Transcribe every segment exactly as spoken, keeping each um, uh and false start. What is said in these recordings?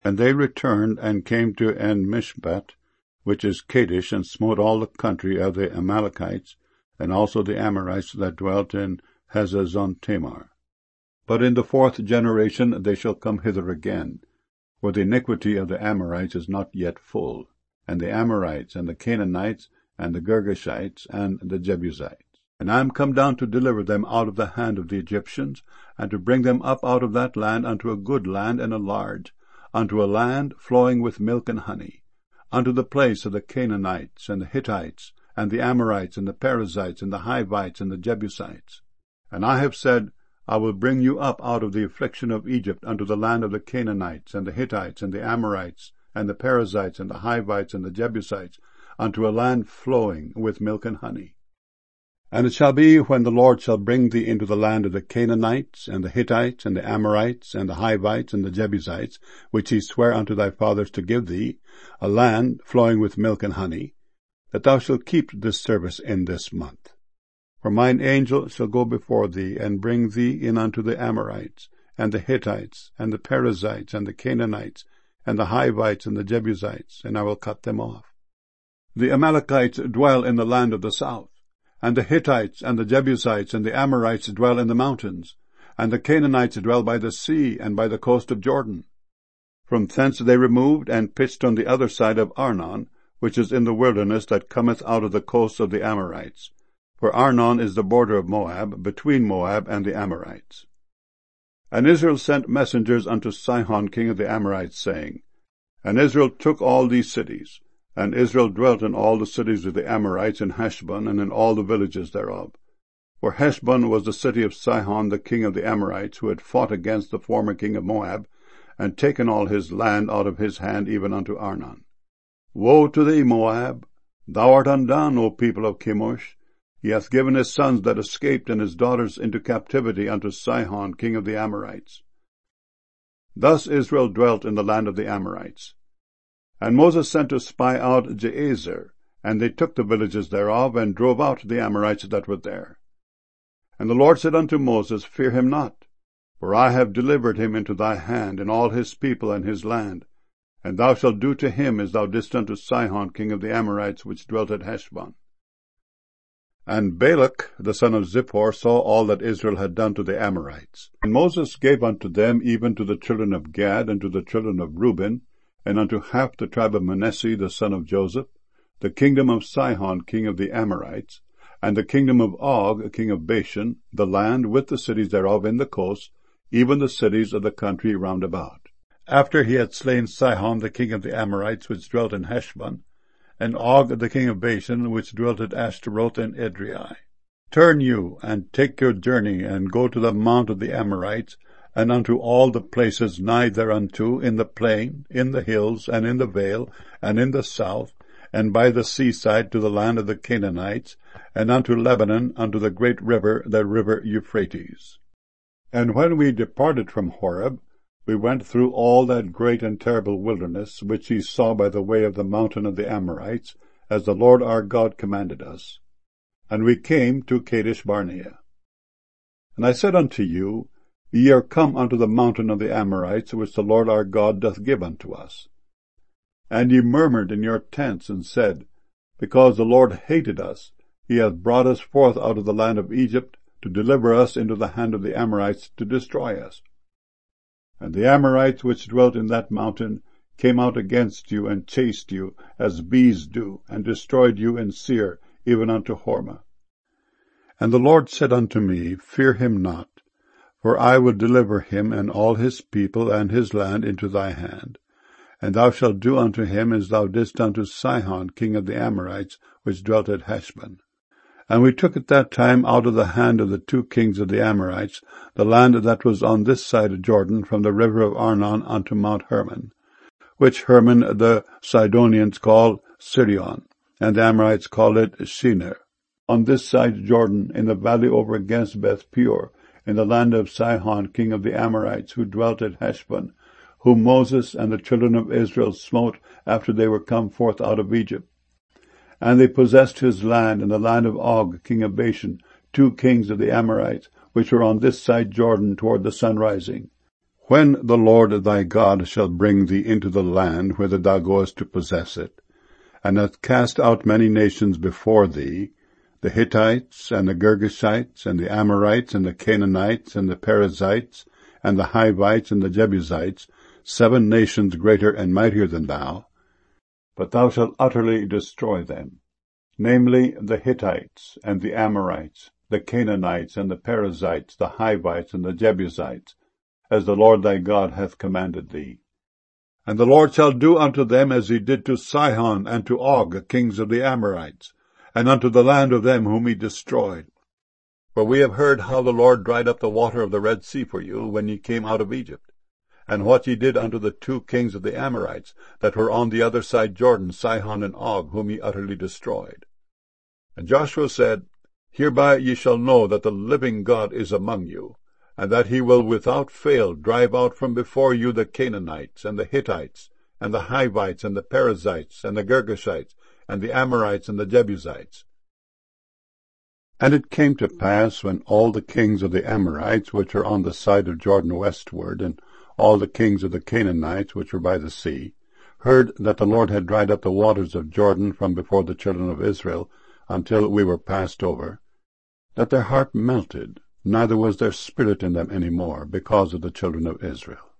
And they returned and came to En-Mishpat, which is Kadesh, and smote all the country of the Amalekites, and also the Amorites that dwelt in Hazazon-Tamar. But in the fourth generation they shall come hither again, for the iniquity of the Amorites is not yet full, and the Amorites, and the Canaanites, and the Girgashites, and the Jebusites. And I am come down to deliver them out of the hand of the Egyptians, and to bring them up out of that land unto a good land and a large, unto a land flowing with milk and honey, unto the place of the Canaanites, and the Hittites, and the Amorites, and the Perizzites, and the Hivites, and the Jebusites. And I have said, I will bring you up out of the affliction of Egypt unto the land of the Canaanites, and the Hittites, and the Amorites, and the Perizzites, and the Hivites, and the Jebusites, unto a land flowing with milk and honey. And it shall be, when the Lord shall bring thee into the land of the Canaanites, and the Hittites, and the Amorites, and the Hivites, and the Jebusites, which he sware unto thy fathers to give thee, a land flowing with milk and honey, that thou shalt keep this service in this month. For mine angel shall go before thee, and bring thee in unto the Amorites, and the Hittites, and the Perizzites, and the Canaanites, and the Hivites, and the Jebusites, and I will cut them off. The Amalekites dwell in the land of the south, and the Hittites, and the Jebusites, and the Amorites dwell in the mountains, and the Canaanites dwell by the sea, and by the coast of Jordan. From thence they removed, and pitched on the other side of Arnon, which is in the wilderness that cometh out of the coast of the Amorites. For Arnon is the border of Moab, between Moab and the Amorites. And Israel sent messengers unto Sihon king of the Amorites, saying, And Israel took all these cities, and Israel dwelt in all the cities of the Amorites in Heshbon, and in all the villages thereof. For Heshbon was the city of Sihon the king of the Amorites, who had fought against the former king of Moab, and taken all his land out of his hand even unto Arnon. Woe to thee, Moab! Thou art undone, O people of Chemosh! He hath given his sons that escaped and his daughters into captivity unto Sihon king of the Amorites. Thus Israel dwelt in the land of the Amorites. And Moses sent to spy out Jazer, and they took the villages thereof, and drove out the Amorites that were there. And the Lord said unto Moses, Fear him not, for I have delivered him into thy hand, and all his people and his land, and thou shalt do to him as thou didst unto Sihon king of the Amorites, which dwelt at Heshbon. And Balak the son of Zippor saw all that Israel had done to the Amorites. And Moses gave unto them, even to the children of Gad, and to the children of Reuben, and unto half the tribe of Manasseh the son of Joseph, the kingdom of Sihon king of the Amorites, and the kingdom of Og king of Bashan, the land with the cities thereof in the coast, even the cities of the country round about. After he had slain Sihon the king of the Amorites, which dwelt in Heshbon, and Og the king of Bashan, which dwelt at Ashtaroth and Edrei. Turn you, and take your journey, and go to the mount of the Amorites, and unto all the places nigh thereunto, in the plain, in the hills, and in the vale, and in the south, and by the seaside to the land of the Canaanites, and unto Lebanon, unto the great river, the river Euphrates. And when we departed from Horeb, we went through all that great and terrible wilderness, which ye saw by the way of the mountain of the Amorites, as the Lord our God commanded us. And we came to Kadesh Barnea. And I said unto you, Ye are come unto the mountain of the Amorites, which the Lord our God doth give unto us. And ye murmured in your tents, and said, Because the Lord hated us, he hath brought us forth out of the land of Egypt, to deliver us into the hand of the Amorites, to destroy us. And the Amorites which dwelt in that mountain came out against you, and chased you, as bees do, and destroyed you in Seir, even unto Hormah. And the Lord said unto me, Fear him not, for I will deliver him and all his people and his land into thy hand. And thou shalt do unto him as thou didst unto Sihon king of the Amorites, which dwelt at Heshbon. And we took at that time out of the hand of the two kings of the Amorites the land that was on this side of Jordan, from the river of Arnon unto Mount Hermon, which Hermon the Sidonians call Sirion, and the Amorites call it Shinar, on this side Jordan, in the valley over against Beth Peor, in the land of Sihon king of the Amorites, who dwelt at Heshbon, whom Moses and the children of Israel smote after they were come forth out of Egypt. And they possessed his land, in the land of Og king of Bashan, two kings of the Amorites, which were on this side Jordan toward the sun rising. When the Lord thy God shall bring thee into the land whither thou goest to possess it, and hath cast out many nations before thee, the Hittites, and the Girgashites, and the Amorites, and the Canaanites, and the Perizzites, and the Hivites, and the Jebusites, seven nations greater and mightier than thou, but thou shalt utterly destroy them, namely the Hittites, and the Amorites, the Canaanites, and the Perizzites, the Hivites, and the Jebusites, as the Lord thy God hath commanded thee. And the Lord shall do unto them as he did to Sihon and to Og, kings of the Amorites, and unto the land of them whom he destroyed. For we have heard how the Lord dried up the water of the Red Sea for you when ye came out of Egypt, and what ye did unto the two kings of the Amorites that were on the other side Jordan, Sihon and Og, whom ye utterly destroyed. And Joshua said, Hereby ye shall know that the living God is among you, and that he will without fail drive out from before you the Canaanites, and the Hittites, and the Hivites, and the Perizzites, and the Girgashites, and the Amorites, and the Jebusites. And it came to pass, when all the kings of the Amorites, which are on the side of Jordan westward, and all the kings of the Canaanites, which were by the sea, heard that the Lord had dried up the waters of Jordan from before the children of Israel, until we were passed over, that their heart melted, neither was there spirit in them any more, because of the children of Israel.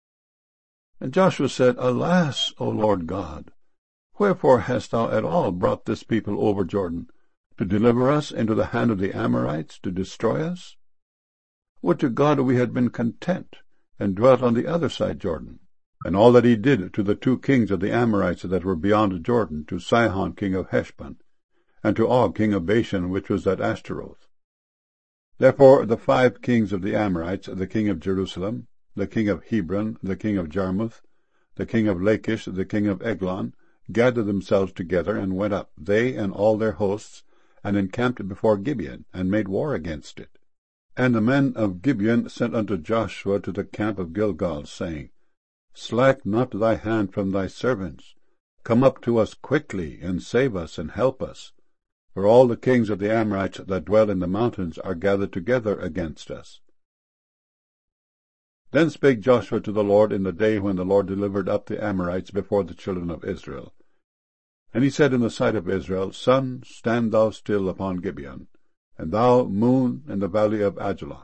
And Joshua said, Alas, O Lord God, wherefore hast thou at all brought this people over Jordan, to deliver us into the hand of the Amorites, to destroy us? Would to God we had been content, and dwelt on the other side Jordan. And all that he did to the two kings of the Amorites that were beyond Jordan, to Sihon king of Heshbon, and to Og king of Bashan, which was at Ashtaroth. Therefore the five kings of the Amorites, the king of Jerusalem, the king of Hebron, the king of Jarmuth, the king of Lachish, the king of Eglon, gathered themselves together, and went up, they and all their hosts, and encamped before Gibeon, and made war against it. And the men of Gibeon sent unto Joshua to the camp of Gilgal, saying, Slack not thy hand from thy servants. Come up to us quickly, and save us, and help us. For all the kings of the Amorites that dwell in the mountains are gathered together against us. Then spake Joshua to the Lord in the day when the Lord delivered up the Amorites before the children of Israel. And he said in the sight of Israel, Sun, stand thou still upon Gibeon, and thou, moon, in the valley of Ajalon.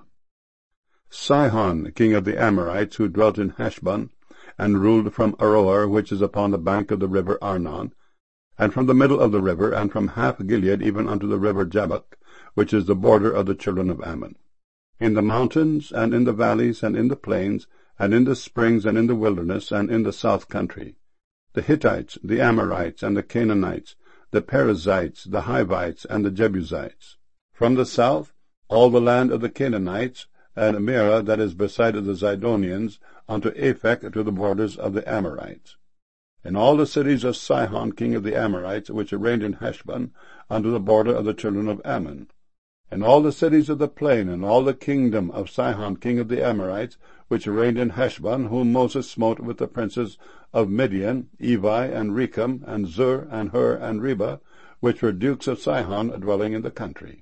Sihon, king of the Amorites, who dwelt in Heshbon, and ruled from Aroer, which is upon the bank of the river Arnon, and from the middle of the river, and from half Gilead even unto the river Jabbok, which is the border of the children of Ammon. In the mountains, and in the valleys, and in the plains, and in the springs, and in the wilderness, and in the south country, the Hittites, the Amorites, and the Canaanites, the Perizzites, the Hivites, and the Jebusites. From the south, all the land of the Canaanites, and Mearah that is beside of the Zidonians, unto Aphek to the borders of the Amorites. And all the cities of Sihon king of the Amorites, which reigned in Heshbon, unto the border of the children of Ammon. And all the cities of the plain, and all the kingdom of Sihon king of the Amorites, which reigned in Heshbon, whom Moses smote with the princes of Midian, Evi, and Rechem, and Zur, and Hur, and Reba, which were dukes of Sihon, dwelling in the country.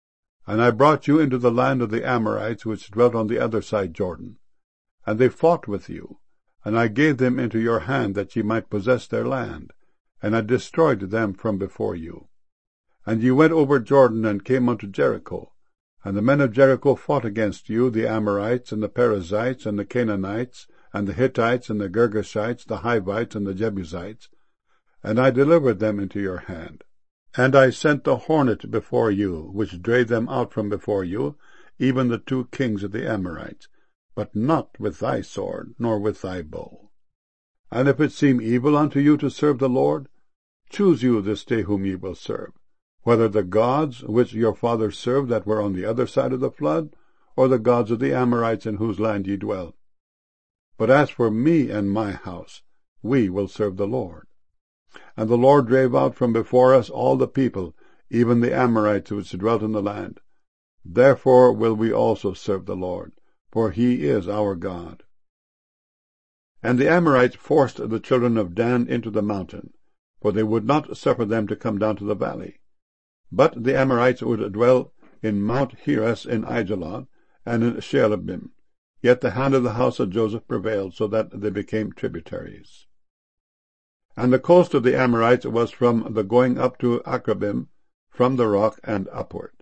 And I brought you into the land of the Amorites, which dwelt on the other side Jordan. And they fought with you, and I gave them into your hand, that ye might possess their land, and I destroyed them from before you. And ye went over Jordan, and came unto Jericho. And the men of Jericho fought against you, the Amorites, and the Perizzites, and the Canaanites, and the Hittites, and the Girgashites, the Hivites, and the Jebusites, and I delivered them into your hand. And I sent the hornet before you, which drave them out from before you, even the two kings of the Amorites, but not with thy sword, nor with thy bow. And if it seem evil unto you to serve the Lord, choose you this day whom ye will serve, whether the gods which your fathers served that were on the other side of the flood, or the gods of the Amorites in whose land ye dwell. But as for me and my house, we will serve the Lord. And the Lord drave out from before us all the people, even the Amorites which dwelt in the land. Therefore will we also serve the Lord, for he is our God. And the Amorites forced the children of Dan into the mountain, for they would not suffer them to come down to the valley. But the Amorites would dwell in Mount Heres in Aijalon, and in Shealabim, Yet the hand of the house of Joseph prevailed, so that they became tributaries. And the coast of the Amorites was from the going up to Akrabim, from the rock and upward.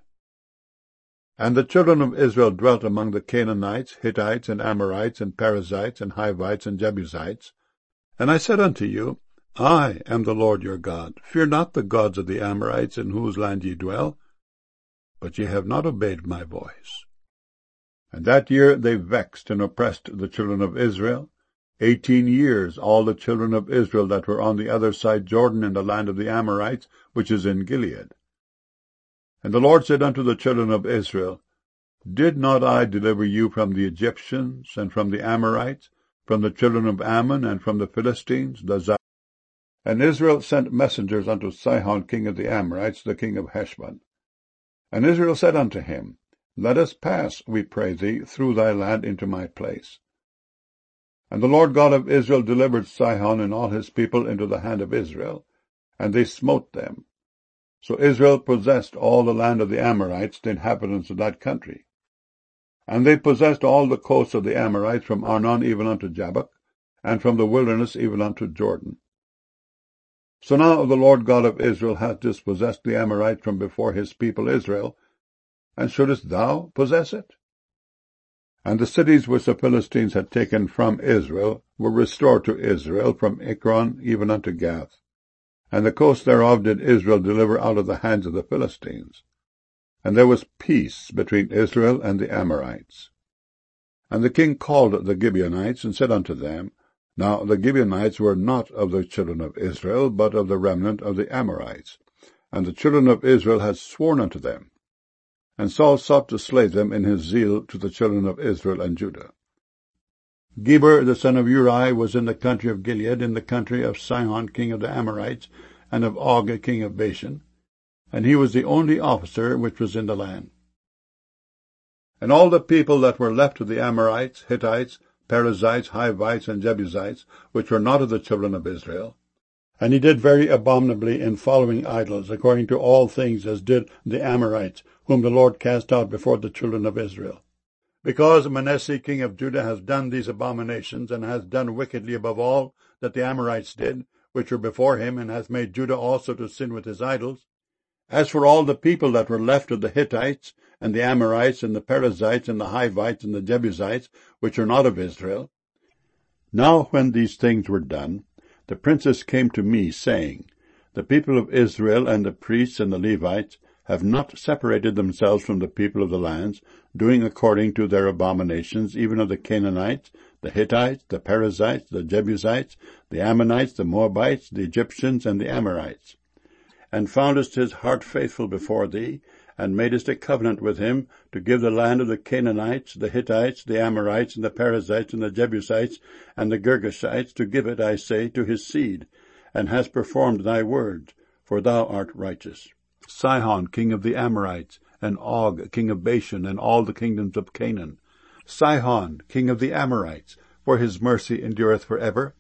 And the children of Israel dwelt among the Canaanites, Hittites, and Amorites, and Perizzites, and Hivites, and Jebusites. And I said unto you, I am the Lord your God. Fear not the gods of the Amorites, in whose land ye dwell. But ye have not obeyed my voice. And that year they vexed and oppressed the children of Israel. Eighteen years all the children of Israel that were on the other side Jordan in the land of the Amorites, which is in Gilead. And the Lord said unto the children of Israel, Did not I deliver you from the Egyptians, and from the Amorites, from the children of Ammon, and from the Philistines, the Zidonians? And Israel sent messengers unto Sihon king of the Amorites, the king of Heshbon. And Israel said unto him, Let us pass, we pray thee, through thy land into my place. And the Lord God of Israel delivered Sihon and all his people into the hand of Israel, and they smote them. So Israel possessed all the land of the Amorites, the inhabitants of that country. And they possessed all the coasts of the Amorites, from Arnon even unto Jabbok, and from the wilderness even unto Jordan. So now the Lord God of Israel hath dispossessed the Amorites from before his people Israel, and shouldest thou possess it? And the cities which the Philistines had taken from Israel were restored to Israel, from Ekron even unto Gath. And the coast thereof did Israel deliver out of the hands of the Philistines. And there was peace between Israel and the Amorites. And the king called the Gibeonites, and said unto them, Now the Gibeonites were not of the children of Israel, but of the remnant of the Amorites. And the children of Israel had sworn unto them. And Saul sought to slay them in his zeal to the children of Israel and Judah. Geber the son of Uri was in the country of Gilead, in the country of Sihon king of the Amorites, and of Og king of Bashan, and he was the only officer which was in the land. And all the people that were left of the Amorites, Hittites, Perizzites, Hivites, and Jebusites, which were not of the children of Israel. And he did very abominably in following idols, according to all things as did the Amorites, whom the Lord cast out before the children of Israel. Because Manasseh king of Judah has done these abominations, and has done wickedly above all that the Amorites did, which were before him, and hath made Judah also to sin with his idols. As for all the people that were left of the Hittites, and the Amorites, and the Perizzites, and the Hivites, and the Jebusites, which are not of Israel. Now when these things were done, the princes came to me, saying, The people of Israel, and the priests, and the Levites, have not separated themselves from the people of the lands, doing according to their abominations, even of the Canaanites, the Hittites, the Perizzites, the Jebusites, the Ammonites, the Moabites, the Egyptians, and the Amorites. And foundest his heart faithful before thee, and madest a covenant with him, to give the land of the Canaanites, the Hittites, the Amorites, and the Perizzites, and the Jebusites, and the Girgashites, to give it, I say, to his seed, and hast performed thy word, for thou art righteous. Sihon king of the Amorites, and Og king of Bashan, and all the kingdoms of Canaan. Sihon king of the Amorites, for his mercy endureth for ever.